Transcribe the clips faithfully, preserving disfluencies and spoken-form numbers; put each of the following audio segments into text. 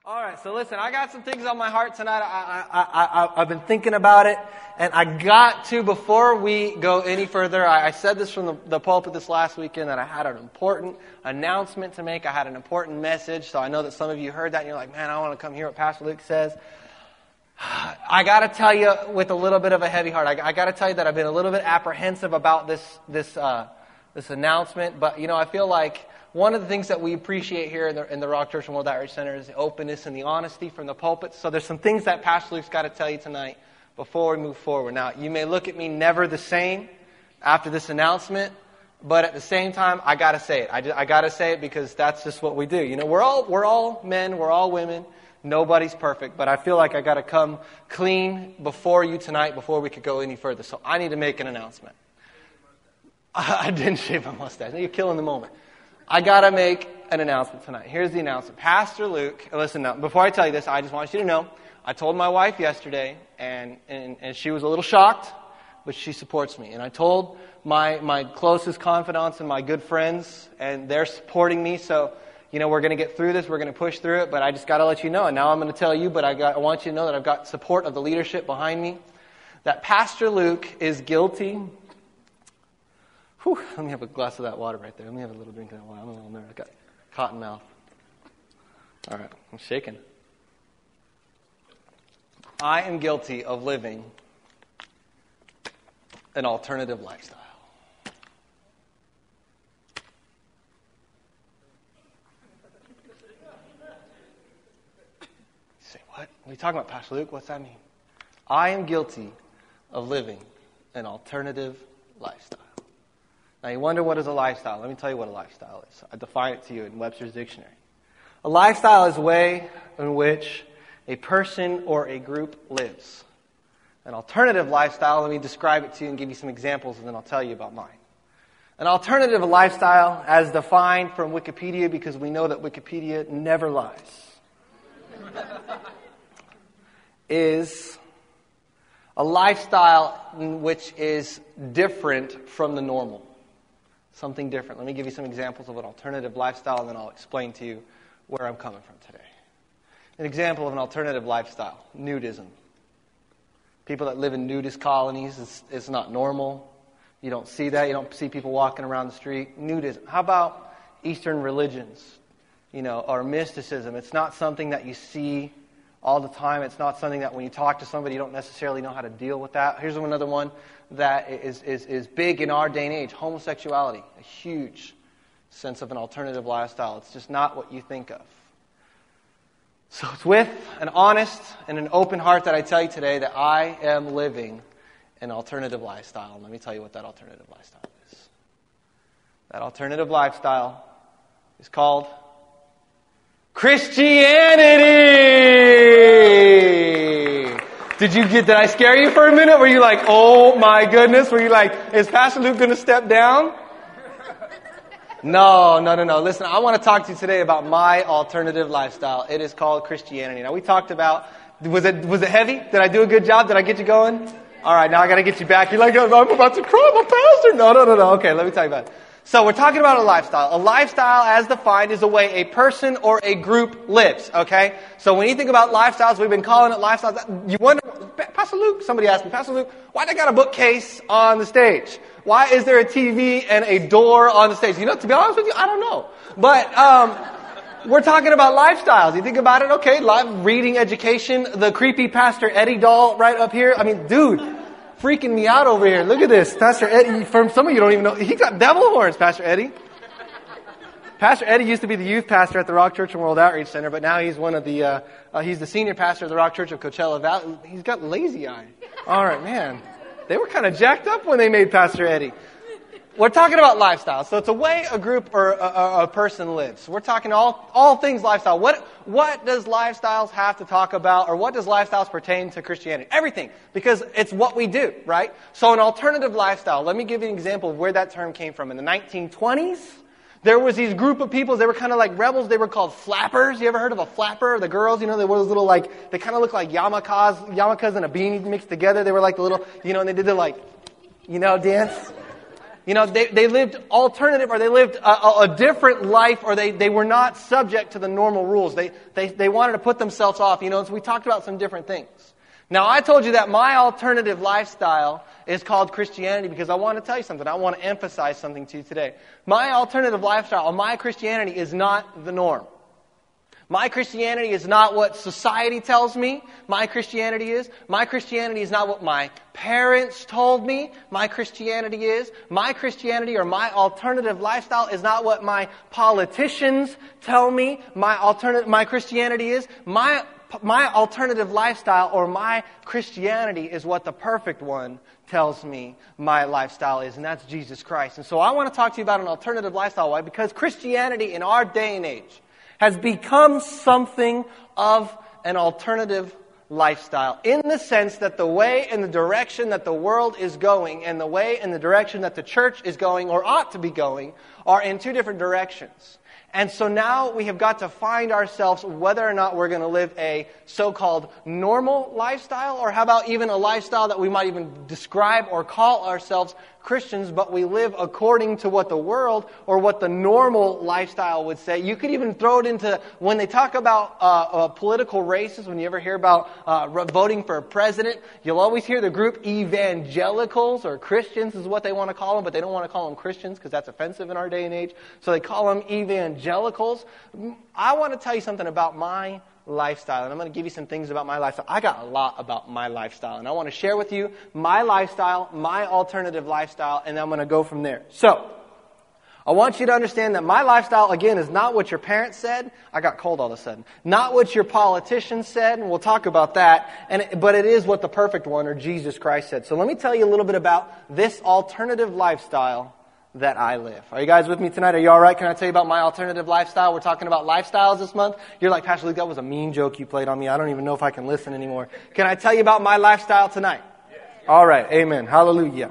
All right, so listen, I got some things on my heart tonight. I, I, I, I, I've been thinking about it, and I got to, before we go any further, I, I said this from the, the pulpit this last weekend, that I had an important announcement to make. I had an important message, so I know that some of you heard that, and you're like, man, I want to come hear what Pastor Luke says. I got to tell you with a little bit of a heavy heart, I, I got to tell you that I've been a little bit apprehensive about this, this, uh, this announcement, but, you know, I feel like one of the things that we appreciate here in the, in the Rock Church and World Outreach Center is the openness and the honesty from the pulpit. So there's some things that Pastor Luke's got to tell you tonight before we move forward. Now, you may look at me never the same after this announcement, but at the same time, I got to say it. I, just, I got to say it because that's just what we do. You know, we're all we're all men, we're all women. Nobody's perfect, but I feel like I got to come clean before you tonight before we could go any further. So I need to make an announcement. I didn't shave my mustache. You're killing the moment. I got to make an announcement tonight. Here's the announcement. Pastor Luke, listen now, before I tell you this, I just want you to know, I told my wife yesterday, and, and, and she was a little shocked, but she supports me. And I told my, my closest confidants and my good friends, and they're supporting me, so, you know, we're going to get through this, we're going to push through it, but I just got to let you know, and now I'm going to tell you, but I, got, I want you to know that I've got support of the leadership behind me, that Pastor Luke is guilty. Whew, let me have a glass of that water right there. Let me have a little drink of that water. I'm a little nervous. I got cotton mouth. All right, I'm shaking. I am guilty of living an alternative lifestyle. You say, what? What are you talking about, Pastor Luke? What's that mean? I am guilty of living an alternative lifestyle. Now, you wonder what is a lifestyle. Let me tell you what a lifestyle is. I define it to you in Webster's Dictionary. A lifestyle is a way in which a person or a group lives. An alternative lifestyle, let me describe it to you and give you some examples, and then I'll tell you about mine. An alternative lifestyle, as defined from Wikipedia, because we know that Wikipedia never lies, is a lifestyle which is different from the normal. Something different. Let me give you some examples of an alternative lifestyle, and then I'll explain to you where I'm coming from today. An example of an alternative lifestyle, nudism. People that live in nudist colonies, it's, it's not normal. You don't see that. You don't see people walking around the street. Nudism. How about Eastern religions, you know, or mysticism? It's not something that you see all the time. It's not something that when you talk to somebody, you don't necessarily know how to deal with that. Here's another one that is, is, is big in our day and age. Homosexuality. A huge sense of an alternative lifestyle. It's just not what you think of. So it's with an honest and an open heart that I tell you today that I am living an alternative lifestyle. And let me tell you what that alternative lifestyle is. That alternative lifestyle is called Christianity. Did you get, did I scare you for a minute? Were you like, oh my goodness? Were you like, is Pastor Luke going to step down? No, no, no, no. Listen, I want to talk to you today about my alternative lifestyle. It is called Christianity. Now, we talked about, was it was it heavy? Did I do a good job? Did I get you going? All right, now I got to get you back. You're like, I'm about to cry, my pastor. No, no, no, no. Okay, let me tell you about it. So we're talking about a lifestyle. A lifestyle, as defined, is a way a person or a group lives, okay? So when you think about lifestyles, we've been calling it lifestyles. You wonder, Pastor Luke, somebody asked me, Pastor Luke, why they got a bookcase on the stage? Why is there a T V and a door on the stage? You know, to be honest with you, I don't know. But um, we're talking about lifestyles. You think about it, okay, live reading education, the creepy Pastor Eddie doll right up here. I mean, dude, freaking me out over here. Look at this. Pastor Eddie, from some of you don't even know, he got devil horns, Pastor Eddie. Pastor Eddie used to be the youth pastor at the Rock Church and World Outreach Center, but now he's one of the, uh, uh, he's the senior pastor of the Rock Church of Coachella Valley. He's got lazy eye. All right, man. They were kind of jacked up when they made Pastor Eddie. We're talking about lifestyle. So it's a way a group or a, a person lives. We're talking all all things lifestyle. What what does lifestyles have to talk about, or what does lifestyles pertain to Christianity? Everything, because it's what we do, right? So an alternative lifestyle. Let me give you an example of where that term came from. In the nineteen twenties, there was these group of people. They were kind of like rebels. They were called flappers. You ever heard of a flapper? The girls, you know, they were those little like they kind of looked like yarmulkes, yarmulkes and a beanie mixed together. They were like the little, you know, and they did the like, you know, dance. You know, they, they lived alternative, or they lived a, a, a different life, or they, they were not subject to the normal rules. They, they, they wanted to put themselves off. You know, so we talked about some different things. Now, I told you that my alternative lifestyle is called Christianity because I want to tell you something. I want to emphasize something to you today. My alternative lifestyle, my Christianity is not the norm. My Christianity is not what society tells me my Christianity is. My Christianity is not what my parents told me my Christianity is. My Christianity or my alternative lifestyle is not what my politicians tell me my alternative, my Christianity is. My, my alternative lifestyle or my Christianity is what the perfect one tells me my lifestyle is, and that's Jesus Christ. And so I want to talk to you about an alternative lifestyle. Why? Because Christianity in our day and age has become something of an alternative lifestyle in the sense that the way and the direction that the world is going and the way and the direction that the church is going or ought to be going are in two different directions. And so now we have got to find ourselves whether or not we're going to live a so-called normal lifestyle, or how about even a lifestyle that we might even describe or call ourselves Christians, but we live according to what the world or what the normal lifestyle would say. You could even throw it into, when they talk about uh, uh, political races, when you ever hear about uh, voting for a president, you'll always hear the group evangelicals, or Christians is what they want to call them, but they don't want to call them Christians because that's offensive in our day and age. So they call them evangelicals. I want to tell you something about my lifestyle, and I'm going to give you some things about my lifestyle. I got a lot about my lifestyle, and I want to share with you my lifestyle, my alternative lifestyle, and then I'm going to go from there. So, I want you to understand that my lifestyle, again, is not what your parents said. I got cold all of a sudden. Not what your politicians said, and we'll talk about that, and it, but it is what the perfect one, or Jesus Christ, said. So let me tell you a little bit about this alternative lifestyle that I live. Are you guys with me tonight? Are you all right? Can I tell you about my alternative lifestyle? We're talking about lifestyles this month. You're like, Pastor Luke, that was a mean joke you played on me. I don't even know if I can listen anymore. Can I tell you about my lifestyle tonight? Yes. All right. Amen. Hallelujah.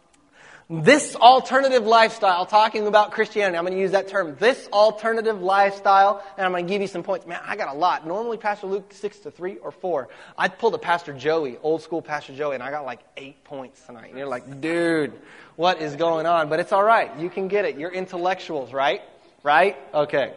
This alternative lifestyle, talking about Christianity, I'm going to use that term, this alternative lifestyle, and I'm going to give you some points. Man, I got a lot. Normally, Pastor Luke, six to three or four. I pulled a Pastor Joey, old school Pastor Joey, and I got like eight points tonight. And you're like, dude, what is going on? But it's all right. You can get it. You're intellectuals, right? Right? Okay.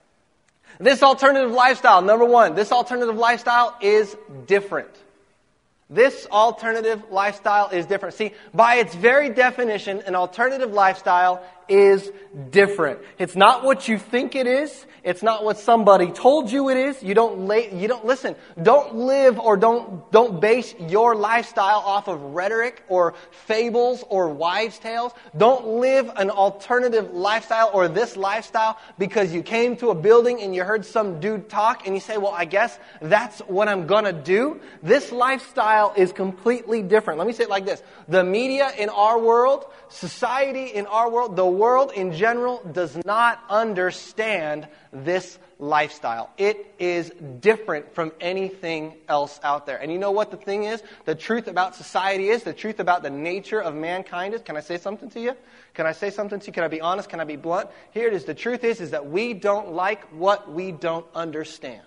This alternative lifestyle, number one, this alternative lifestyle is different. This alternative lifestyle is different. See, by its very definition, an alternative lifestyle is different. It's not what you think it is. It's not what somebody told you it is. You don't lay, you don't listen. Don't live or don't don't base your lifestyle off of rhetoric or fables or wives' tales. Don't live an alternative lifestyle or this lifestyle because you came to a building and you heard some dude talk and you say, "Well, I guess that's what I'm gonna do." This lifestyle is completely different. Let me say it like this: the media in our world, society in our world, the world in general does not understand this lifestyle. It is different from anything else out there. And you know what the thing is? The truth about society is, the truth about the nature of mankind is, can I say something to you? Can I say something to you? Can I be honest? Can I be blunt? Here it is. The truth is, is that we don't like what we don't understand.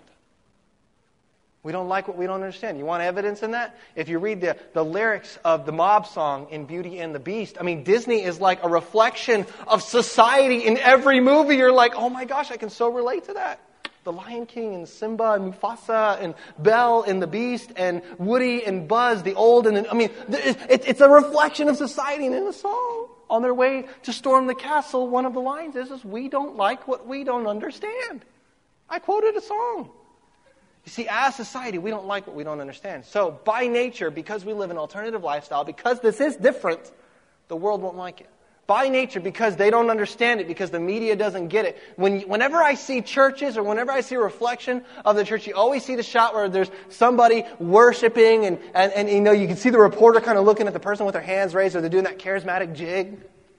We don't like what we don't understand. You want evidence in that? If you read the, the lyrics of the mob song in Beauty and the Beast, I mean, Disney is like a reflection of society in every movie. You're like, oh my gosh, I can so relate to that. The Lion King and Simba and Mufasa and Belle and the Beast and Woody and Buzz, the old and the, I mean, it, it's a reflection of society. And in the song, on their way to storm the castle, one of the lines is, is we don't like what we don't understand. I quoted a song. You see, as society, we don't like what we don't understand. So, by nature, because we live an alternative lifestyle, because this is different, the world won't like it. By nature, because they don't understand it, because the media doesn't get it. When, whenever I see churches or whenever I see a reflection of the church, you always see the shot where there's somebody worshiping and, and, and you know, you can see the reporter kind of looking at the person with their hands raised, or they're doing that charismatic jig.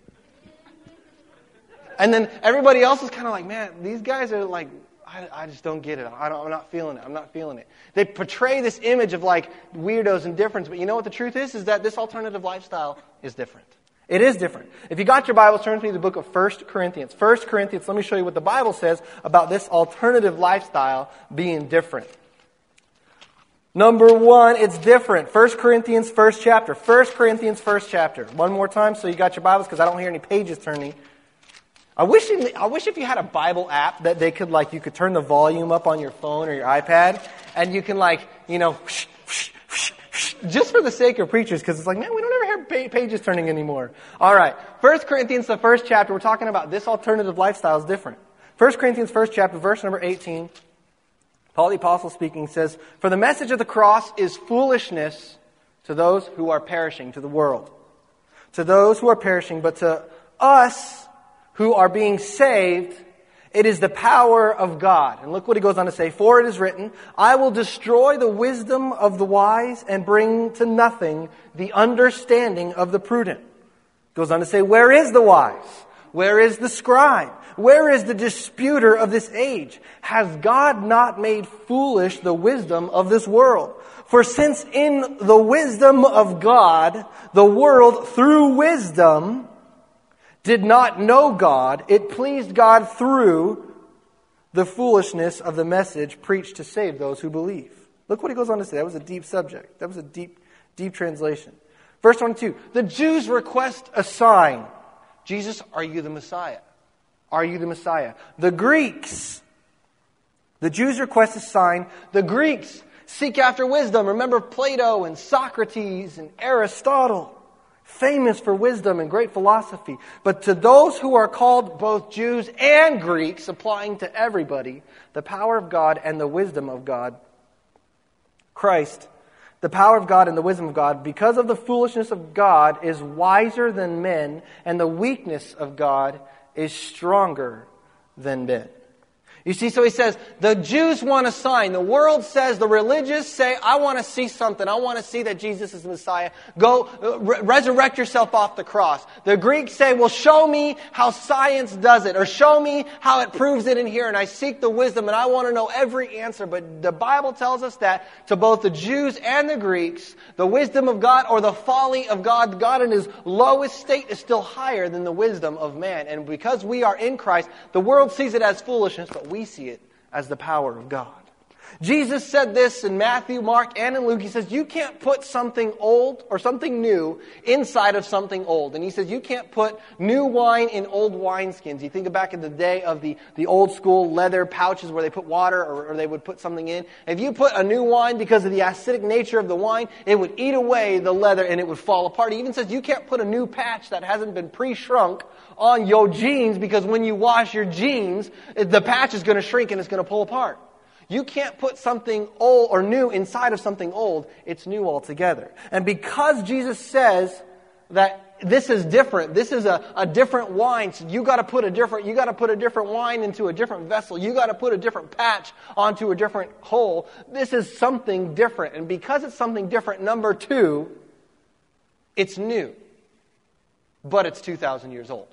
And then everybody else is kind of like, man, these guys are like, I, I just don't get it. I don't, I'm not feeling it. I'm not feeling it. They portray this image of like weirdos and difference, but you know what the truth is? Is that this alternative lifestyle is different. It is different. If you got your Bible, turn to me to the book of First Corinthians. First Corinthians, let me show you what the Bible says about this alternative lifestyle being different. Number one, it's different. First Corinthians, first chapter. First Corinthians, first chapter. One more time so you got your Bibles because I don't hear any pages turning. I wish, in, I wish if you had a Bible app that they could, like, you could turn the volume up on your phone or your iPad and you can, like, you know, whoosh, whoosh, whoosh, whoosh, just for the sake of preachers, because it's like, man, we don't ever hear pages turning anymore. All right. First Corinthians, the first chapter, we're talking about this alternative lifestyle is different. First Corinthians, first chapter, verse number eighteen. Paul the Apostle speaking says, "For the message of the cross is foolishness to those who are perishing, to the world. To those who are perishing, but to us who are being saved, it is the power of God." And look what he goes on to say, "For it is written, I will destroy the wisdom of the wise and bring to nothing the understanding of the prudent." Goes on to say, where is the wise? Where is the scribe? Where is the disputer of this age? Has God not made foolish the wisdom of this world? For since in the wisdom of God, the world through wisdom did not know God, it pleased God through the foolishness of the message preached to save those who believe. Look what he goes on to say. That was a deep subject. That was a deep, deep translation. Verse twenty-two, the Jews request a sign. Jesus, are you the Messiah? Are you the Messiah? The Greeks, the Jews request a sign. The Greeks seek after wisdom. Remember Plato and Socrates and Aristotle, famous for wisdom and great philosophy. But to those who are called both Jews and Greeks, applying to everybody, the power of God and the wisdom of God, Christ, the power of God and the wisdom of God, because of the foolishness of God, is wiser than men, and the weakness of God is stronger than men. You see, so he says, the Jews want a sign. The world says, the religious say, I want to see something. I want to see that Jesus is the Messiah. Go, uh, re- resurrect yourself off the cross. The Greeks say, well, show me how science does it, or show me how it proves it in here, and I seek the wisdom, and I want to know every answer. But the Bible tells us that to both the Jews and the Greeks, the wisdom of God or the folly of God, God in His lowest state is still higher than the wisdom of man. And because we are in Christ, the world sees it as foolishness, but we see it as the power of God. Jesus said this in Matthew, Mark, and in Luke. He says, you can't put something old or something new inside of something old. And he says, you can't put new wine in old wineskins. You think back in the day of the, the old school leather pouches where they put water or, or they would put something in. If you put a new wine, because of the acidic nature of the wine, it would eat away the leather and it would fall apart. He even says you can't put a new patch that hasn't been pre-shrunk on your jeans, because when you wash your jeans, the patch is going to shrink and it's going to pull apart. You can't put something old or new inside of something old. It's new altogether. And because Jesus says that this is different, this is a, a different wine, so you got to put a different you got to put a different wine into a different vessel. You got to put a different patch onto a different hole. This is something different. And because it's something different, number two, it's new. But it's two thousand years old.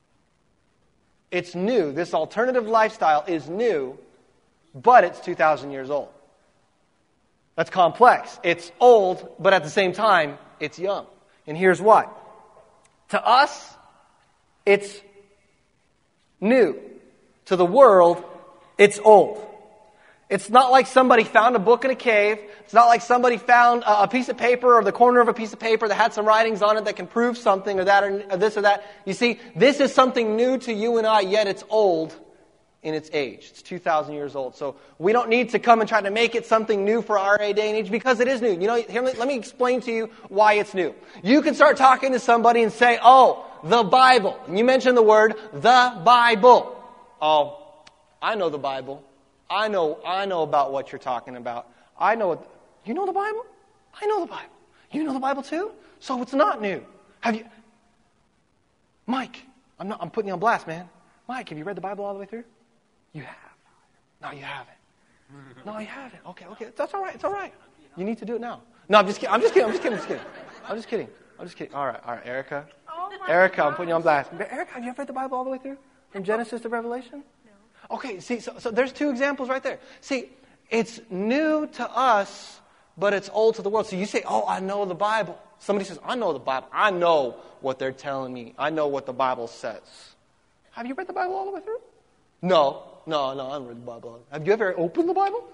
It's new. This alternative lifestyle is new, but it's two thousand years old. That's complex. It's old, but at the same time, it's young. And here's why. To us, it's new. To the world, it's old. It's not like somebody found a book in a cave. It's not like somebody found a piece of paper or the corner of a piece of paper that had some writings on it that can prove something or that or this or that. You see, this is something new to you and I, yet it's old in its age. It's two thousand years old. So we don't need to come and try to make it something new for our day and age, because it is new. You know, here, let me explain to you why it's new. You can start talking to somebody and say, oh, the Bible. And you mention the word, the Bible. Oh, I know the Bible. I know I know about what you're talking about. I know what... You know the Bible? I know the Bible. You know the Bible too? So it's not new. Have you... Mike, I'm not. I'm putting you on blast, man. Mike, have you read the Bible all the way through? You have. No, you haven't. No, you haven't. Okay, okay. That's all right. It's all right. You need to do it now. No, I'm just kidding. I'm just kidding. I'm just kidding. I'm just kidding. I'm just kidding. I'm just kidding. All right, all right. Erica. Oh my Erica, gosh. I'm putting you on blast. Erica, have you ever read the Bible all the way through? From Genesis to Revelation? Okay, see, so, so there's two examples right there. See, it's new to us, but it's old to the world. So you say, oh, I know the Bible. Somebody says, I know the Bible. I know what they're telling me. I know what the Bible says. Have you read the Bible all the way through? No, no, no, I haven't read the Bible. Have you ever opened the Bible?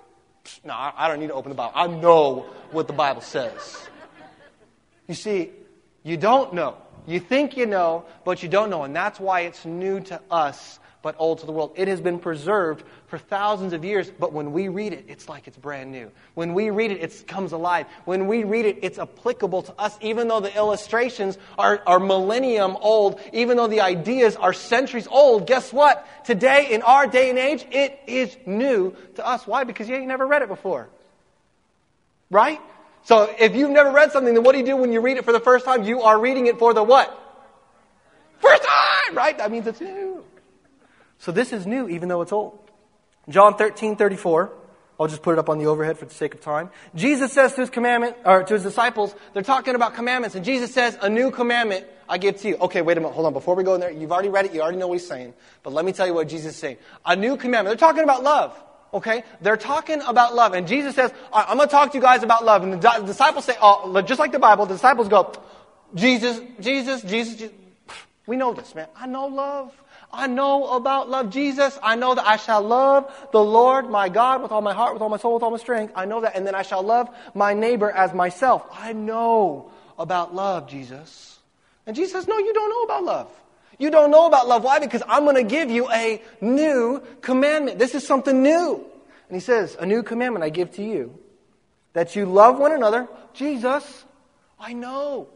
No, I don't need to open the Bible. I know what the Bible says. You see, you don't know. You think you know, but you don't know. And that's why it's new to us, but old to the world. It has been preserved for thousands of years, but when we read it, it's like it's brand new. When we read it, it comes alive. When we read it, it's applicable to us, even though the illustrations are, are millennium old, even though the ideas are centuries old. Guess what? Today, in our day and age, it is new to us. Why? Because you ain't never read it before. Right? So if you've never read something, then what do you do when you read it for the first time? You are reading it for the what? First time! Right? That means it's new. So this is new, even though it's old. John thirteen thirty-four. I'll just put it up on the overhead for the sake of time. Jesus says to his commandment, or to his disciples, they're talking about commandments, and Jesus says, a new commandment I give to you. Okay, wait a minute, hold on. Before we go in there, you've already read it, you already know what he's saying. But let me tell you what Jesus is saying. A new commandment. They're talking about love. Okay? They're talking about love. And Jesus says, all right, I'm going to talk to you guys about love. And the di- disciples say, oh, just like the Bible, the disciples go, Jesus, Jesus, Jesus, Jesus. We know this, man. I know love. I know about love. Jesus, I know that I shall love the Lord my God with all my heart, with all my soul, with all my strength. I know that. And then I shall love my neighbor as myself. I know about love, Jesus. And Jesus says, no, you don't know about love. You don't know about love. Why? Because I'm going to give you a new commandment. This is something new. And he says, a new commandment I give to you, that you love one another. Jesus, I know,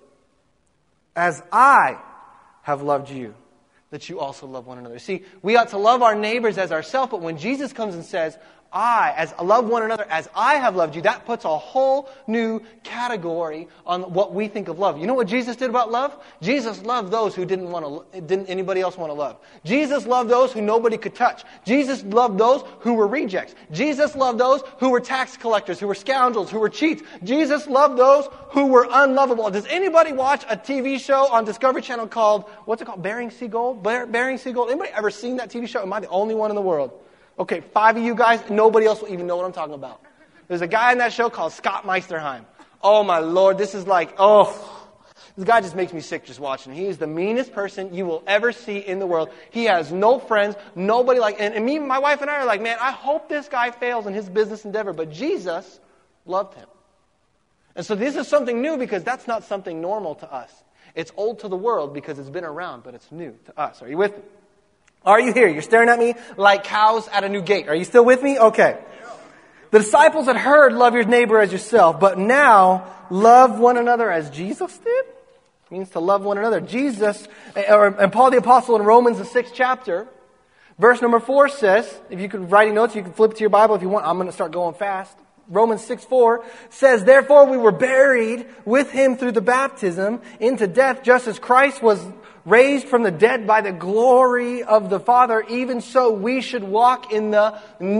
as I have loved you, that you also love one another. See, we ought to love our neighbors as ourselves, but when Jesus comes and says, I, as love one another as I have loved you, that puts a whole new category on what we think of love. You know what Jesus did about love? Jesus loved those who didn't want to, didn't anybody else want to love. Jesus loved those who nobody could touch. Jesus loved those who were rejects. Jesus loved those who were tax collectors, who were scoundrels, who were cheats. Jesus loved those who were unlovable. Does anybody watch a T V show on Discovery Channel called, what's it called, Bering Sea Gold? Ber- Bering Sea Gold? Anybody ever seen that T V show? Am I the only one in the world? Okay, five of you guys, nobody else will even know what I'm talking about. There's a guy in that show called Scott Meisterheim. Oh my Lord, this is like, oh, this guy just makes me sick just watching. He is the meanest person you will ever see in the world. He has no friends, nobody like, and, and me, my wife and I are like, man, I hope this guy fails in his business endeavor. But Jesus loved him. And so this is something new because that's not something normal to us. It's old to the world because it's been around, but it's new to us. Are you with me? Are you here? You're staring at me like cows at a new gate. Are you still with me? Okay. The disciples had heard, love your neighbor as yourself, but now love one another as Jesus did. It means to love one another. Jesus, or, and Paul the Apostle in Romans, the sixth chapter, verse number four says, if you could writing notes, you can flip to your Bible if you want. I'm going to start going fast. Romans six four says, therefore we were buried with him through the baptism into death, just as Christ was raised from the dead by the glory of the Father, even so we should walk in the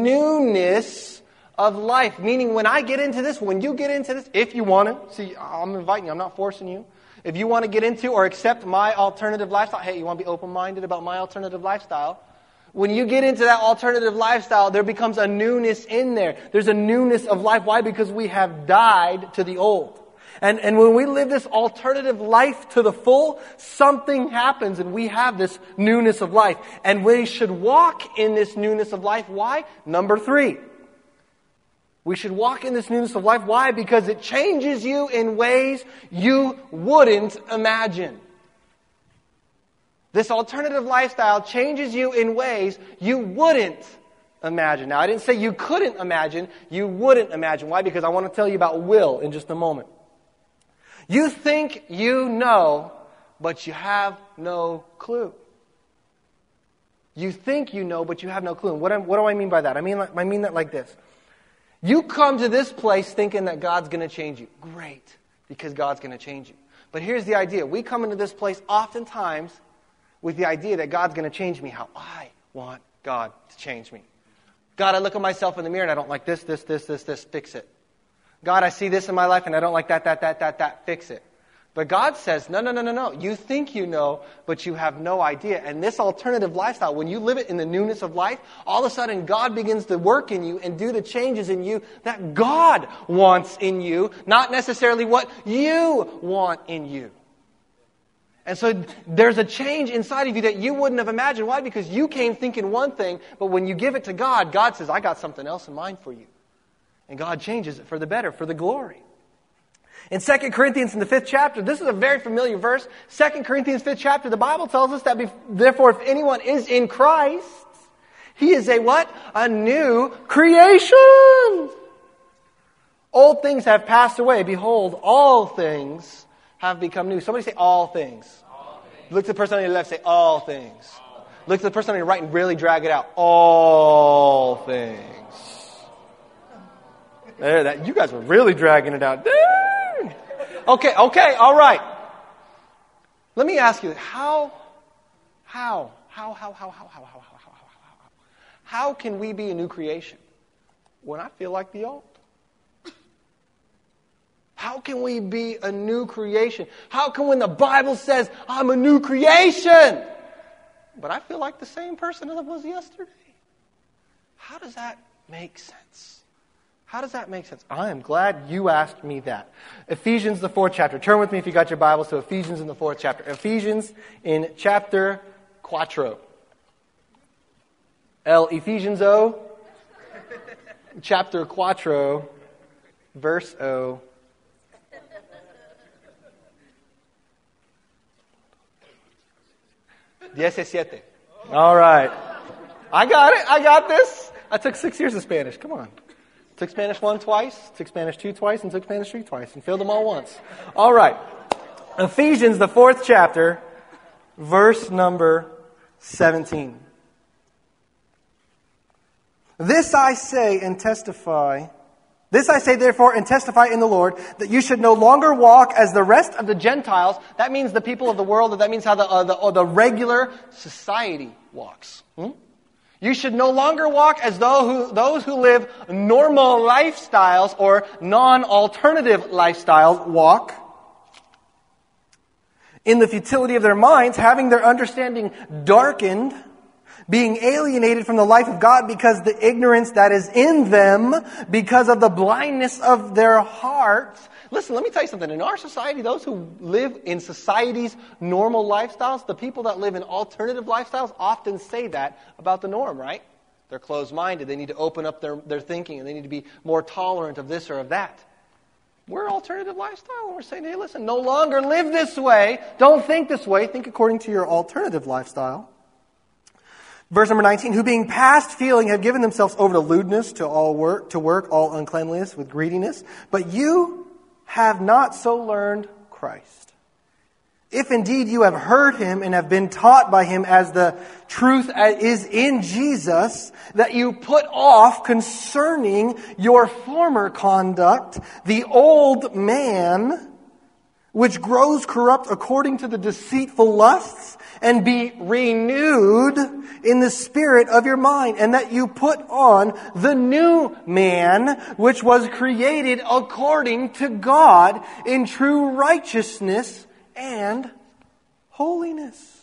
newness of life. Meaning when I get into this, when you get into this, if you want to, see, I'm inviting you, I'm not forcing you. If you want to get into or accept my alternative lifestyle, hey, you want to be open-minded about my alternative lifestyle? When you get into that alternative lifestyle, there becomes a newness in there. There's a newness of life. Why? Because we have died to the old. And, and when we live this alternative life to the full, something happens and we have this newness of life. And we should walk in this newness of life. Why? Number three. We should walk in this newness of life. Why? Because it changes you in ways you wouldn't imagine. This alternative lifestyle changes you in ways you wouldn't imagine. Now, I didn't say you couldn't imagine. You wouldn't imagine. Why? Because I want to tell you about will in just a moment. You think you know, but you have no clue. You think you know, but you have no clue. And what, what do I mean by that? I mean, like, I mean that like this. You come to this place thinking that God's going to change you. Great, because God's going to change you. But here's the idea. We come into this place oftentimes with the idea that God's going to change me how I want God to change me. God, I look at myself in the mirror and I don't like this, this, this, this, this, fix it. God, I see this in my life and I don't like that, that, that, that, that, fix it. But God says, no, no, no, no, no. You think you know, but you have no idea. And this alternative lifestyle, when you live it in the newness of life, all of a sudden God begins to work in you and do the changes in you that God wants in you, not necessarily what you want in you. And so there's a change inside of you that you wouldn't have imagined. Why? Because you came thinking one thing, but when you give it to God, God says, I got something else in mind for you. And God changes it for the better, for the glory. In Second Corinthians, in the fifth chapter, this is a very familiar verse. Second Corinthians, fifth chapter, the Bible tells us that, bef- therefore, if anyone is in Christ, he is a what? A new creation. Old things have passed away. Behold, all things have become new. Somebody say all things. All things. Look to the person on your left, say all things. All things. Look to the person on your right and really drag it out. All things. There, that you guys were really dragging it out. Dang. Okay, okay, all right. Let me ask you, how, how, how, how, how, how, how, how, how, how, how, how, how can we be a new creation when I feel like the old? How can we be a new creation? How can when the Bible says, I'm a new creation, but I feel like the same person as I was yesterday? How does that make sense? How does that make sense? I am glad you asked me that. Ephesians, the fourth chapter. Turn with me if you got your Bibles to Ephesians in the fourth chapter. Ephesians in chapter quattro. El Ephesians O, chapter quattro, verse O. diecisiete. All right. I got it. I got this. I took six years of Spanish. Come on. Took Spanish one twice, took Spanish two twice, and took Spanish three twice, and failed them all once. All right. Ephesians, the fourth chapter, verse number seventeen. This I say and testify, this I say therefore and testify in the Lord, that you should no longer walk as the rest of the Gentiles. That means the people of the world, that means how the, uh, the, uh, the regular society walks. Hmm? You should no longer walk as though who, those who live normal lifestyles or non-alternative lifestyles walk. In the futility of their minds, having their understanding darkened, being alienated from the life of God because the ignorance that is in them, because of the blindness of their hearts. Listen, let me tell you something. In our society, those who live in society's normal lifestyles, the people that live in alternative lifestyles often say that about the norm, right? They're closed-minded. They need to open up their, their thinking, and they need to be more tolerant of this or of that. We're alternative lifestyle, and we're saying, hey, listen, no longer live this way. Don't think this way. Think according to your alternative lifestyle. Verse number nineteen, who being past feeling have given themselves over to lewdness, to all work, to work all uncleanliness with greediness. But you have not so learned Christ. If indeed you have heard Him and have been taught by Him as the truth is in Jesus, that you put off concerning your former conduct the old man, which grows corrupt according to the deceitful lusts, and be renewed in the spirit of your mind, and that you put on the new man, which was created according to God in true righteousness and holiness.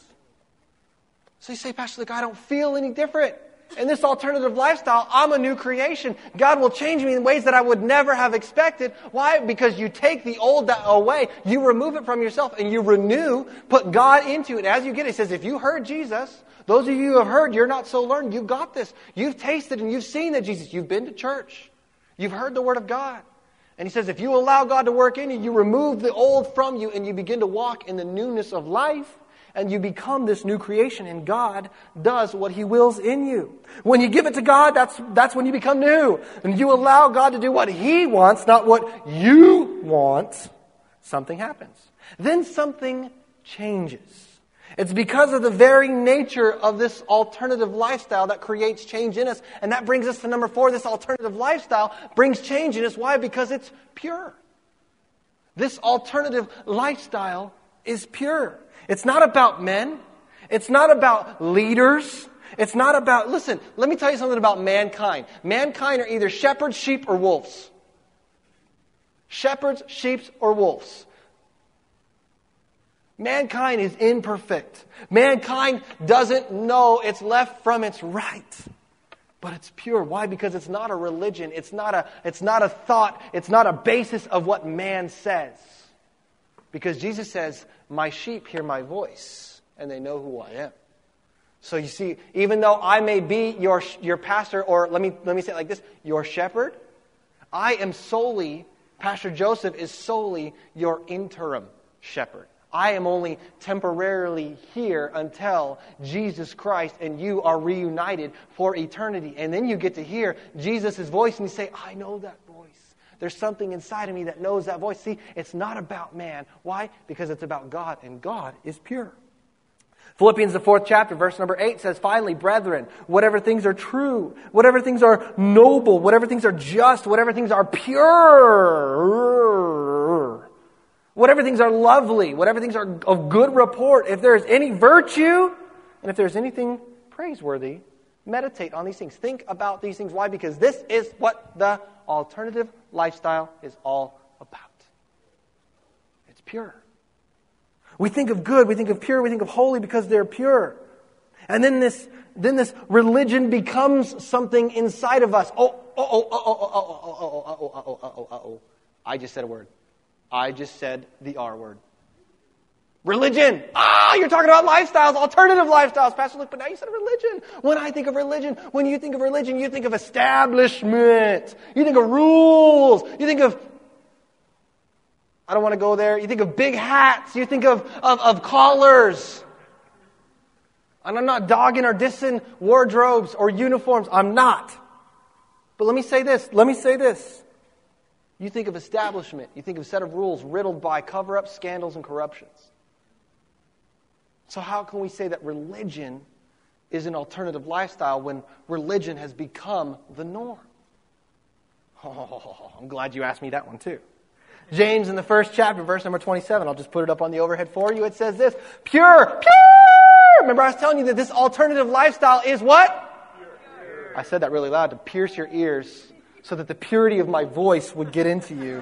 So you say, Pastor Luke, I don't feel any different. In this alternative lifestyle, I'm a new creation. God will change me in ways that I would never have expected. Why? Because you take the old away, you remove it from yourself, and you renew, put God into it. As you get it, it says, if you heard Jesus, those of you who have heard, you're not so learned. You've got this. You've tasted and you've seen that Jesus. You've been to church. You've heard the Word of God. And He says, if you allow God to work in you, you remove the old from you, and you begin to walk in the newness of life. And you become this new creation, and God does what He wills in you. When you give it to God, that's that's when you become new. And you allow God to do what He wants, not what you want, something happens. Then something changes. It's because of the very nature of this alternative lifestyle that creates change in us. And that brings us to number four. This alternative lifestyle brings change in us. Why? Because it's pure. This alternative lifestyle is pure. It's not about men. It's not about leaders. It's not about, listen, let me tell you something about mankind. Mankind are either shepherds, sheep, or wolves. Shepherds, sheep, or wolves. Mankind is imperfect. Mankind doesn't know its left from its right. But it's pure. Why? Because it's not a religion. It's not a, it's not a thought. It's not a basis of what man says. Because Jesus says, my sheep hear my voice, and they know who I am. So you see, even though I may be your your pastor, or let me let me say it like this, your shepherd, I am solely, Pastor Joseph is solely your interim shepherd. I am only temporarily here until Jesus Christ and you are reunited for eternity. And then you get to hear Jesus' voice and you say, I know that voice. There's something inside of me that knows that voice. See, it's not about man. Why? Because it's about God, and God is pure. Philippians, the fourth chapter, verse number eight says, finally, brethren, whatever things are true, whatever things are noble, whatever things are just, whatever things are pure, whatever things are lovely, whatever things are of good report, if there is any virtue, and if there is anything praiseworthy, meditate on these things. Think about these things. Why? Because this is what the alternative lifestyle is all about. It's pure. We think of good, we think of pure, we think of holy because they're pure. And then this then this religion becomes something inside of us. Oh, oh, oh, oh, oh, oh, oh, oh, oh, oh, oh, oh, oh, oh, oh. I just said a word. I just said the R word. Religion. Ah, you're talking about lifestyles, alternative lifestyles. Pastor Luke, but now you said religion. When I think of religion, when you think of religion, you think of establishment. You think of rules. You think of, I don't want to go there. You think of big hats. You think of, of, of collars. And I'm not dogging or dissing wardrobes or uniforms. I'm not. But let me say this. Let me say this. You think of establishment. You think of a set of rules riddled by cover-ups, scandals, and corruptions. So how can we say that religion is an alternative lifestyle when religion has become the norm? Oh, I'm glad you asked me that one too. James in the first chapter, verse number twenty-seven. I'll just put it up on the overhead for you. It says this, pure, pure. Remember I was telling you that this alternative lifestyle is what? Pure. I said that really loud to pierce your ears so that the purity of my voice would get into you.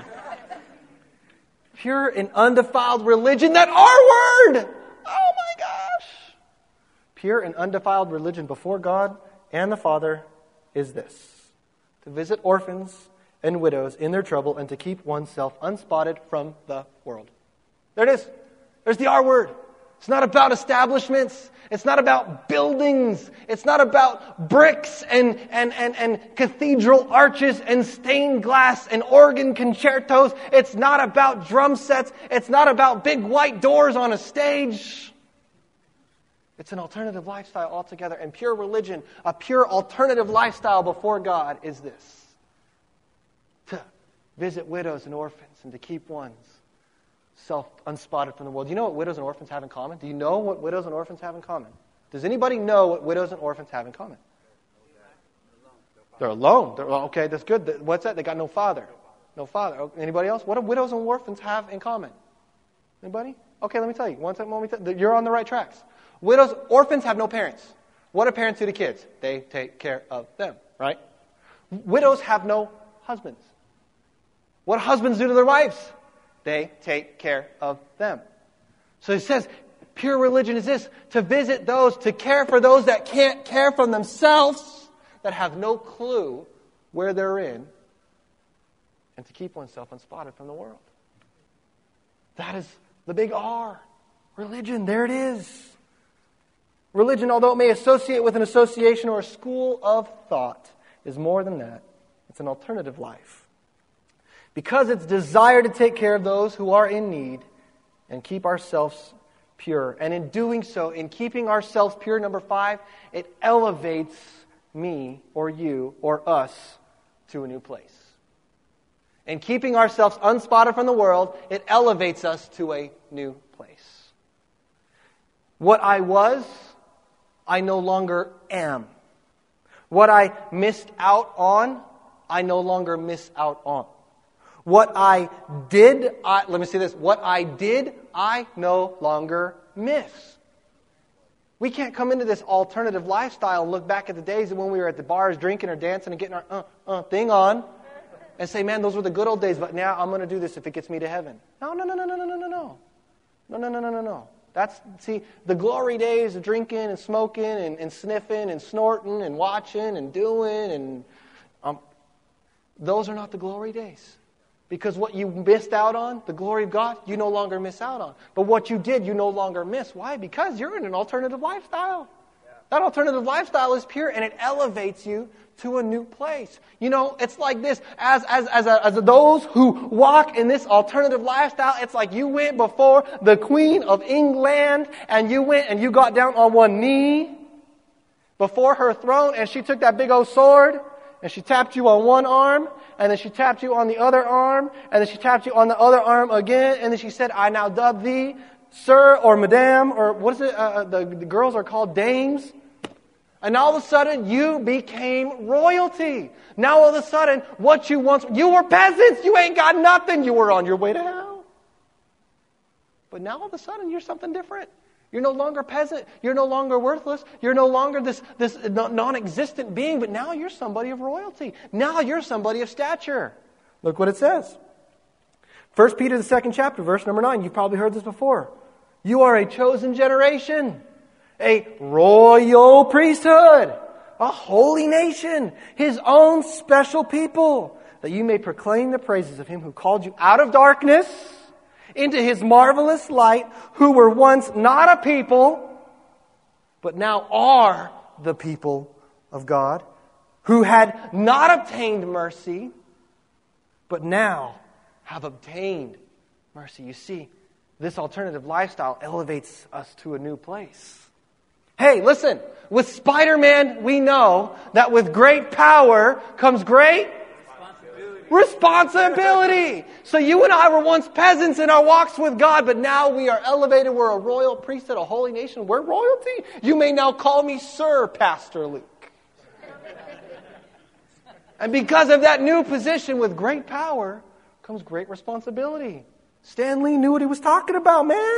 Pure and undefiled religion, that R word. Oh my gosh. Pure and undefiled religion before God and the Father is this: to visit orphans and widows in their trouble, and to keep oneself unspotted from the world. There it is. There's the R word. It's not about establishments. It's not about buildings. It's not about bricks and, and, and, and cathedral arches and stained glass and organ concertos. It's not about drum sets. It's not about big white doors on a stage. It's an alternative lifestyle altogether. And pure religion, a pure alternative lifestyle before God is this: to visit widows and orphans and to keep one's self unspotted from the world. Do you know what widows and orphans have in common? Do you know what widows and orphans have in common? Does anybody know what widows and orphans have in common? They're alone. They're, okay, that's good. What's that? They got no father. No father. Anybody else? What do widows and orphans have in common? Anybody? Okay, let me tell you. One second, let me tell you. You're on the right tracks. Widows, orphans have no parents. What do parents do to kids? They take care of them, right? Widows have no husbands. What do husbands do to their wives? They take care of them. So it says, pure religion is this: to visit those, to care for those that can't care for themselves, that have no clue where they're in, and to keep oneself unspotted from the world. That is the big R. Religion, there it is. Religion, although it may associate with an association or a school of thought, is more than that. It's an alternative life. Because it's desire to take care of those who are in need and keep ourselves pure. And in doing so, in keeping ourselves pure, number five, it elevates me or you or us to a new place. In keeping ourselves unspotted from the world, it elevates us to a new place. What I was, I no longer am. What I missed out on, I no longer miss out on. What I did, I, let me say this, what I did, I no longer miss. We can't come into this alternative lifestyle and look back at the days when we were at the bars drinking or dancing and getting our uh, uh, thing on and say, man, those were the good old days, but now I'm going to do this if it gets me to heaven. No, no, no, no, no, no, no, no, no. No, no, no, no, no, no. That's, see, the glory days of drinking and smoking and, and sniffing and snorting and watching and doing, and um, those are not the glory days. Because what you missed out on, the glory of God, you no longer miss out on. But what you did, you no longer miss. Why? Because you're in an alternative lifestyle. Yeah. That alternative lifestyle is pure, and it elevates you to a new place. You know, it's like this. As as as, a, as a, those who walk in this alternative lifestyle, it's like you went before the Queen of England, and you went and you got down on one knee before her throne, and she took that big old sword, and she tapped you on one arm, and then she tapped you on the other arm, and then she tapped you on the other arm again, and then she said, I now dub thee Sir or Madame, or what is it? Uh, the, the girls are called dames. And all of a sudden, you became royalty. Now all of a sudden, what you once, you were peasants. You ain't got nothing. You were on your way to hell. But now all of a sudden, you're something different. You're no longer peasant. You're no longer worthless. You're no longer this, this non-existent being, but now you're somebody of royalty. Now you're somebody of stature. Look what it says. First Peter, the second chapter, verse number nine. You've probably heard this before. You are a chosen generation, a royal priesthood, a holy nation, His own special people, that you may proclaim the praises of Him who called you out of darkness into His marvelous light, who were once not a people, but now are the people of God, who had not obtained mercy, but now have obtained mercy. You see, this alternative lifestyle elevates us to a new place. Hey, listen, with Spider-Man, we know that with great power comes great responsibility. responsibility. So you and I were once peasants in our walks with God, but now we are elevated. We're a royal priesthood, a holy nation. We're royalty. You may now call me Sir Pastor Luke. And because of that new position, with great power comes great responsibility. Stan Lee knew what he was talking about, man.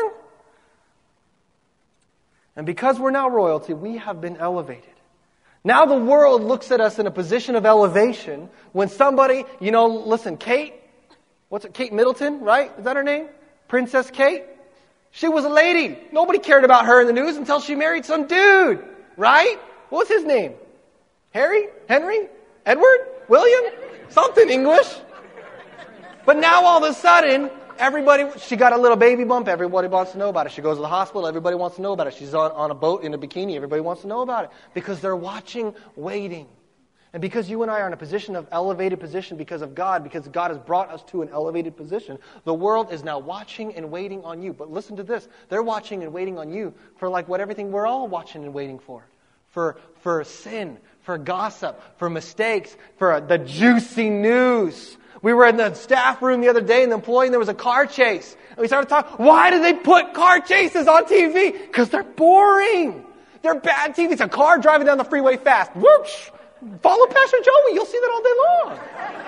And because we're now royalty, we have been elevated. Now the world looks at us in a position of elevation when somebody, you know, listen, Kate, what's it, Kate Middleton, right? Is that her name? Princess Kate? She was a lady. Nobody cared about her in the news until she married some dude, right? What was his name? Harry? Henry? Edward? William? Something English. But now all of a sudden, everybody, she got a little baby bump. Everybody wants to know about it. She goes to the hospital. Everybody wants to know about it. She's on, on a boat in a bikini. Everybody wants to know about it. Because they're watching, waiting. And because you and I are in a position of elevated position because of God, because God has brought us to an elevated position, the world is now watching and waiting on you. But listen to this. They're watching and waiting on you for like what everything we're all watching and waiting for. For, for sin, for gossip, for mistakes, for the juicy news. We were in the staff room the other day and the employee, and there was a car chase. And we started talking, why do they put car chases on T V? Because they're boring. They're bad T V. It's a car driving down the freeway fast. Whoosh! Follow Pastor Joey. You'll see that all day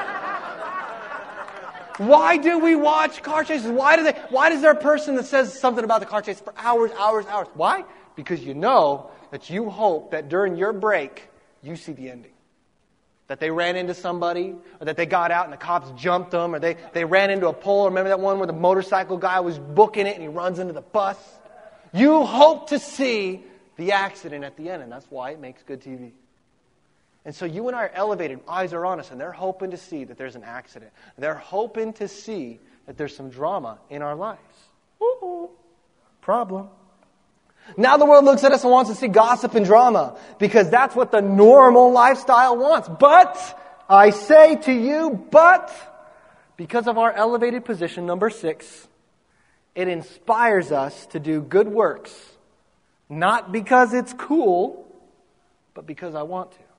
long. Why do we watch car chases? Why do they? Why is there a person that says something about the car chase for hours, hours, hours? Why? Because you know that you hope that during your break, you see the ending. That they ran into somebody, or that they got out and the cops jumped them, or they, they ran into a pole. Remember that one where the motorcycle guy was booking it and he runs into the bus? You hope to see the accident at the end, and that's why it makes good T V. And so you and I are elevated, eyes are on us, and they're hoping to see that there's an accident. They're hoping to see that there's some drama in our lives. Ooh, problem. Now the world looks at us and wants to see gossip and drama because that's what the normal lifestyle wants. But, I say to you, but, because of our elevated position, number six, it inspires us to do good works. Not because it's cool, but because I want to.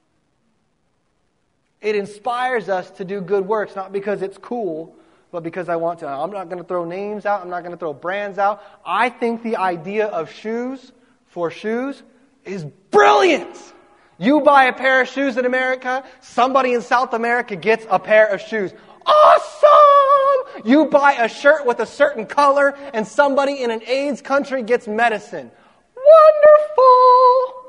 It inspires us to do good works, not because it's cool, but because I want to. I'm not going to throw names out. I'm not going to throw brands out. I think the idea of shoes for shoes is brilliant. You buy a pair of shoes in America, somebody in South America gets a pair of shoes. Awesome! You buy a shirt with a certain color, and somebody in an AIDS country gets medicine. Wonderful!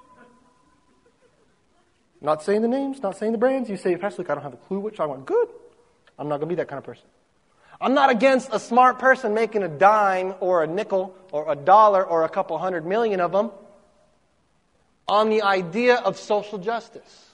Not saying the names, not saying the brands. You say, Pastor Luke, I don't have a clue which I want. Good. I'm not going to be that kind of person. I'm not against a smart person making a dime or a nickel or a dollar or a couple hundred million of them on the idea of social justice.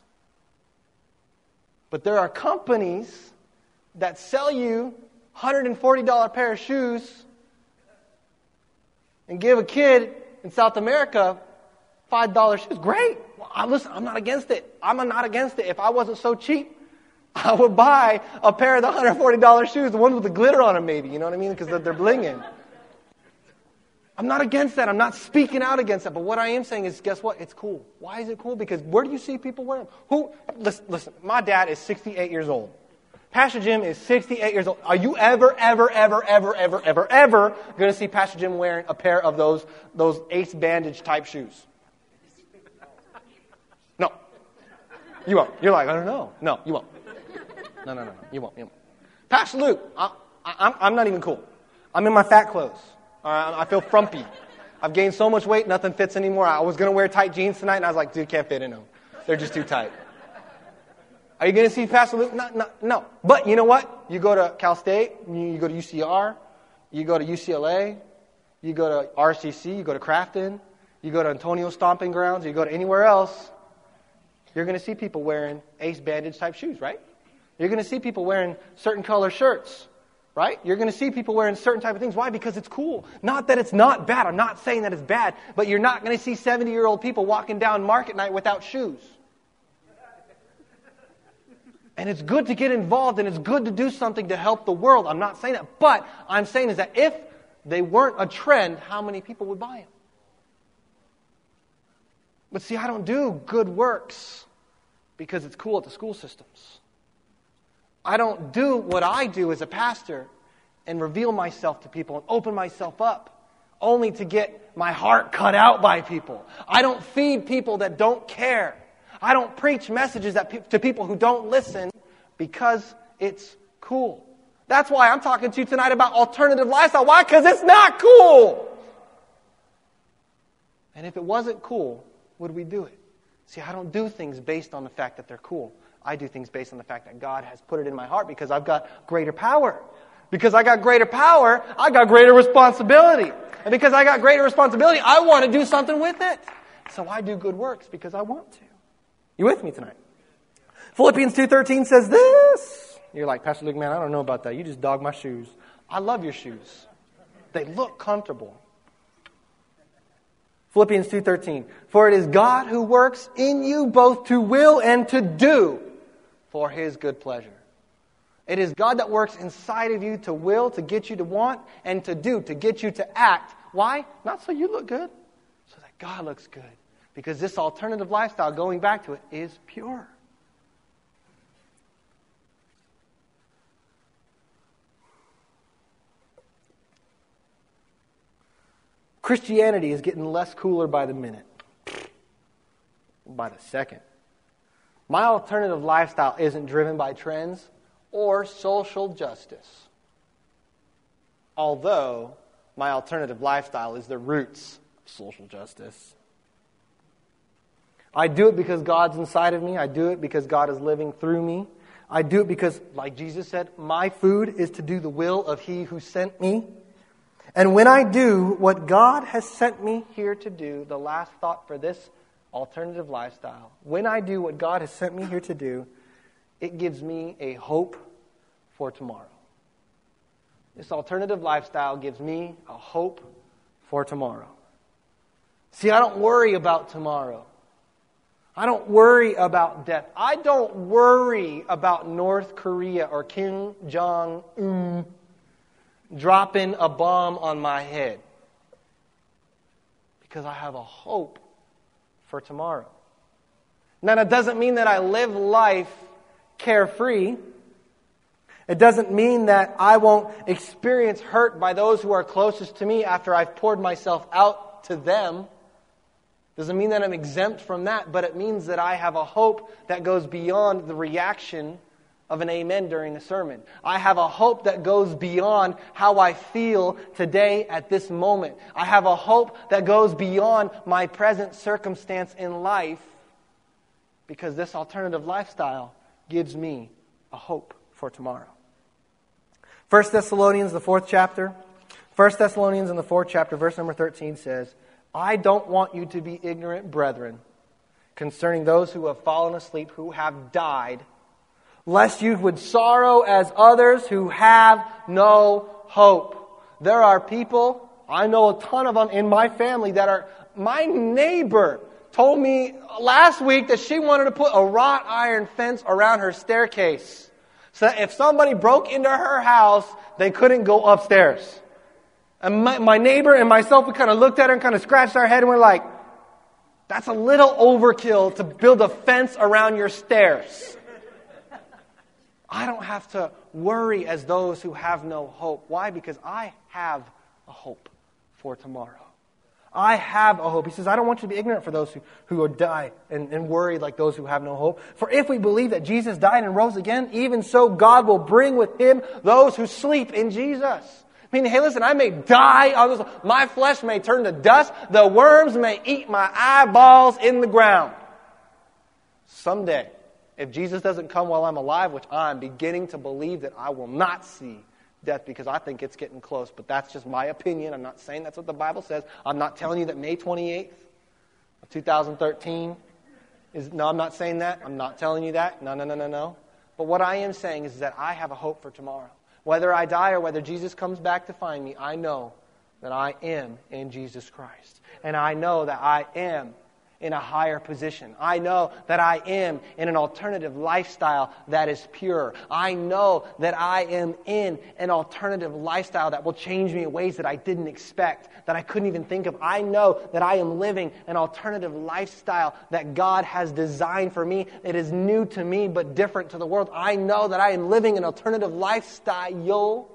But there are companies that sell you a one hundred forty dollars pair of shoes and give a kid in South America five dollar shoes. Great. Well, I, listen, I'm not against it. I'm not against it. If I wasn't so cheap, I would buy a pair of the one hundred forty dollar shoes, the ones with the glitter on them maybe, you know what I mean? Because they're, they're blinging. I'm not against that. I'm not speaking out against that. But what I am saying is, guess what? It's cool. Why is it cool? Because where do you see people wearing them? Who? Listen, listen, my dad is sixty-eight years old. Pastor Jim is sixty-eight years old. Are you ever, ever, ever, ever, ever, ever, ever going to see Pastor Jim wearing a pair of those, those Ace Bandage type shoes? No. You won't. You're like, I don't know. No, you won't. No, no, no, no. You won't. You won't. Pastor Luke, I, I, I'm, I'm not even cool. I'm in my fat clothes. All right, I feel frumpy. I've gained so much weight, nothing fits anymore. I was going to wear tight jeans tonight, and I was like, dude, can't fit in them. They're just too tight. Are you going to see Pastor Luke? No, no, no. But you know what? You go to Cal State, you go to U C R, you go to U C L A, you go to R C C, you go to Crafton, you go to Antonio Stomping Grounds, you go to anywhere else, you're going to see people wearing Ace Bandage type shoes, right? You're going to see people wearing certain color shirts, right? You're going to see people wearing certain type of things. Why? Because it's cool. Not that it's not bad. I'm not saying that it's bad, but you're not going to see seventy-year-old people walking down Market Night without shoes. And it's good to get involved, and it's good to do something to help the world. I'm not saying that. But I'm saying is that if they weren't a trend, how many people would buy them? But see, I don't do good works because it's cool at the school systems. I don't do what I do as a pastor and reveal myself to people and open myself up only to get my heart cut out by people. I don't feed people that don't care. I don't preach messages that pe- to people who don't listen because it's cool. That's why I'm talking to you tonight about alternative lifestyle. Why? Because it's not cool. And if it wasn't cool, would we do it? See, I don't do things based on the fact that they're cool. I do things based on the fact that God has put it in my heart because I've got greater power. Because I got greater power, I got greater responsibility. And because I got greater responsibility, I want to do something with it. So I do good works because I want to. You with me tonight? Philippians two thirteen says this. You're like, Pastor Luke, man, I don't know about that. You just dog my shoes. I love your shoes. They look comfortable. Philippians two thirteen. For it is God who works in you both to will and to do for His good pleasure. It is God that works inside of you to will, to get you to want, and to do, to get you to act. Why? Not so you look good, so that God looks good. Because this alternative lifestyle, going back to it, is pure. Christianity is getting less cooler by the minute. By the second. My alternative lifestyle isn't driven by trends or social justice. Although my alternative lifestyle is the roots of social justice. I do it because God's inside of me. I do it because God is living through me. I do it because, like Jesus said, my food is to do the will of He who sent me. And when I do what God has sent me here to do, the last thought for this alternative lifestyle, when I do what God has sent me here to do, it gives me a hope for tomorrow. This alternative lifestyle gives me a hope for tomorrow. See, I don't worry about tomorrow. I don't worry about death. I don't worry about North Korea or Kim Jong-un dropping a bomb on my head. Because I have a hope for tomorrow. Now, that doesn't mean that I live life carefree. It doesn't mean that I won't experience hurt by those who are closest to me after I've poured myself out to them. Doesn't mean that I'm exempt from that, but it means that I have a hope that goes beyond the reaction of an amen during the sermon. I have a hope that goes beyond how I feel today at this moment. I have a hope that goes beyond my present circumstance in life because this alternative lifestyle gives me a hope for tomorrow. First Thessalonians, the fourth chapter. First Thessalonians in the fourth chapter, verse number thirteen says, I don't want you to be ignorant, brethren, concerning those who have fallen asleep, who have died, lest you would sorrow as others who have no hope. There are people, I know a ton of them in my family that are, my neighbor told me last week that she wanted to put a wrought iron fence around her staircase. So that if somebody broke into her house, they couldn't go upstairs. And my, my neighbor and myself, we kind of looked at her and kind of scratched our head and we're like, that's a little overkill to build a fence around your stairs. I don't have to worry as those who have no hope. Why? Because I have a hope for tomorrow. I have a hope. He says, I don't want you to be ignorant for those who, who would die and, and worried like those who have no hope. For if we believe that Jesus died and rose again, even so God will bring with him those who sleep in Jesus. Meaning, hey, listen, I may die on this. My flesh may turn to dust. The worms may eat my eyeballs in the ground. Someday, if Jesus doesn't come while I'm alive, which I'm beginning to believe that I will not see death because I think it's getting close, but that's just my opinion. I'm not saying that's what the Bible says. I'm not telling you that May twenty-eighth of two thousand thirteen is, no, I'm not saying that. I'm not telling you that. No, no, no, no, no. But what I am saying is that I have a hope for tomorrow. Whether I die or whether Jesus comes back to find me, I know that I am in Jesus Christ. And I know that I am in a higher position. I know that I am in an alternative lifestyle that is pure. I know that I am in an alternative lifestyle that will change me in ways that I didn't expect, that I couldn't even think of. I know that I am living an alternative lifestyle that God has designed for me. It is new to me, but different to the world. I know that I am living an alternative lifestyle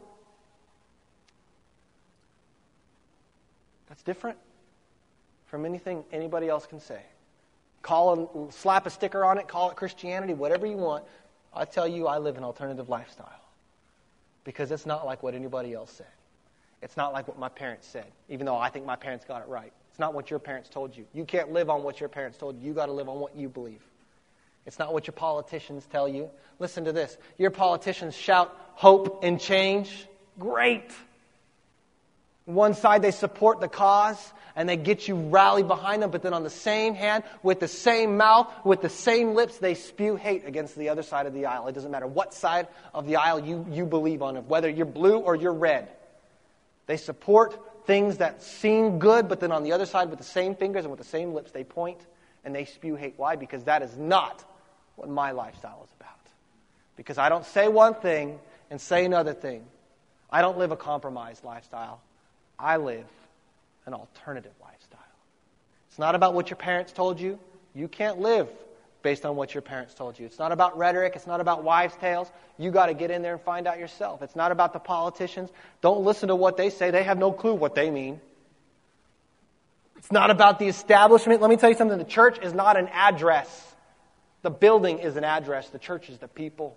that's different from anything anybody else can say. Call and slap a sticker on it, call it Christianity, whatever you want. I tell you, I live an alternative lifestyle because it's not like what anybody else said. It's not like what my parents said, even though I think my parents got it right. It's not what your parents told you. You can't live on what your parents told you. You got to live on what you believe. It's not what your politicians tell you. Listen to this. Your politicians shout hope and change. Great. One side, they support the cause, and they get you rally behind them, but then on the same hand, with the same mouth, with the same lips, they spew hate against the other side of the aisle. It doesn't matter what side of the aisle you, you believe on, whether you're blue or you're red. They support things that seem good, but then on the other side, with the same fingers and with the same lips, they point and they spew hate. Why? Because that is not what my lifestyle is about. Because I don't say one thing and say another thing. I don't live a compromised lifestyle. I live an alternative lifestyle. It's not about what your parents told you. You can't live based on what your parents told you. It's not about rhetoric. It's not about wives' tales. You got to get in there and find out yourself. It's not about the politicians. Don't listen to what they say. They have no clue what they mean. It's not about the establishment. Let me tell you something. The church is not an address. The building is an address. The church is the people.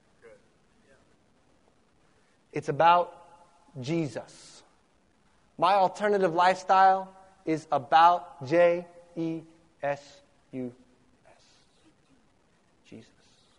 It's about Jesus. My alternative lifestyle is about J E S U S. Jesus.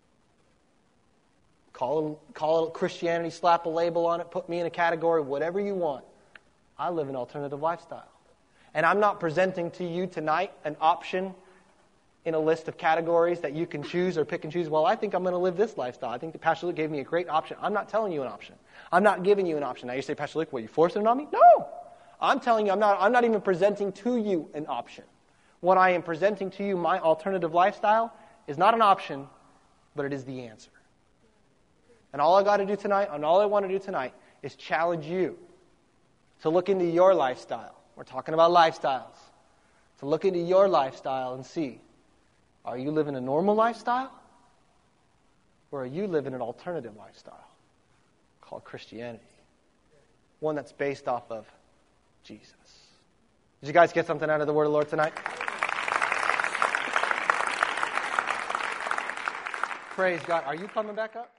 Call it, call it Christianity, slap a label on it, put me in a category, whatever you want. I live an alternative lifestyle. And I'm not presenting to you tonight an option in a list of categories that you can choose or pick and choose. Well, I think I'm going to live this lifestyle. I think that Pastor Luke gave me a great option. I'm not telling you an option. I'm not giving you an option. Now you say, Pastor Luke, what, you forcing it on me? No. I'm telling you, I'm not, I'm not even presenting to you an option. What I am presenting to you, my alternative lifestyle, is not an option, but it is the answer. And all I got to do tonight, and all I want to do tonight, is challenge you to look into your lifestyle. We're talking about lifestyles. To look into your lifestyle and see, are you living a normal lifestyle? Or are you living an alternative lifestyle called Christianity? One that's based off of Jesus. Did you guys get something out of the Word of the Lord tonight? Praise God. Are you coming back up?